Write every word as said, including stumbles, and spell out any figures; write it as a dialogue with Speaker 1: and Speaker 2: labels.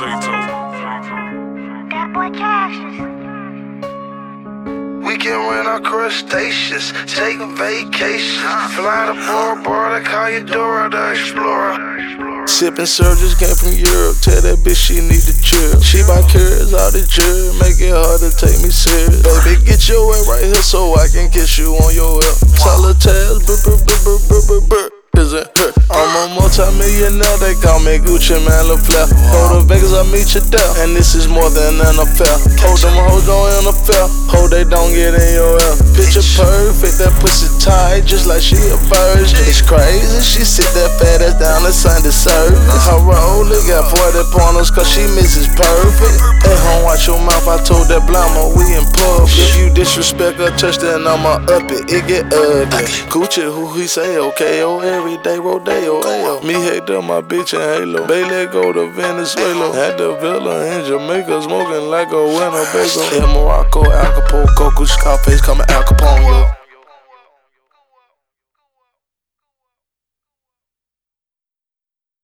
Speaker 1: That boy Cassius.
Speaker 2: We can rent our crustaceans, take a vacation, fly to Bora Bora, call your Dora the Explorer. Sippin' surges came from Europe, tell that bitch she need to chill. She buy carrots out the jury, make it hard to take me serious. Baby, get your way right here so I can kiss you on your lip. Solitaires, brr brr brr brr brr brr brr. Is it her? I'm a multi-millionaire, they call me Gucci Man LaFleur. Go to Vegas, I meet you there, and this is more than an affair. Hold them hoes don't interfere, hold they don't get in your ear. Picture perfect, that pussy tight, just like she a virgin. It's crazy, she sit that fat ass down the Sunday service. Her roller got forty pointers, cause she misses perfect. At home, watch your mouth, I told that blammer, we in public. If you disrespect her touch, then I'ma up it, it get ugly. Gucci, who he say, okay, oh, every day, rodeo, ayo. Me hate them, my bitch and Halo. Bailey go to Venezuela. Had the villa in Jamaica, smoking like a Winnebago. In Morocco, Acapulco, Gucci Scarface, coming Al Capone, yo.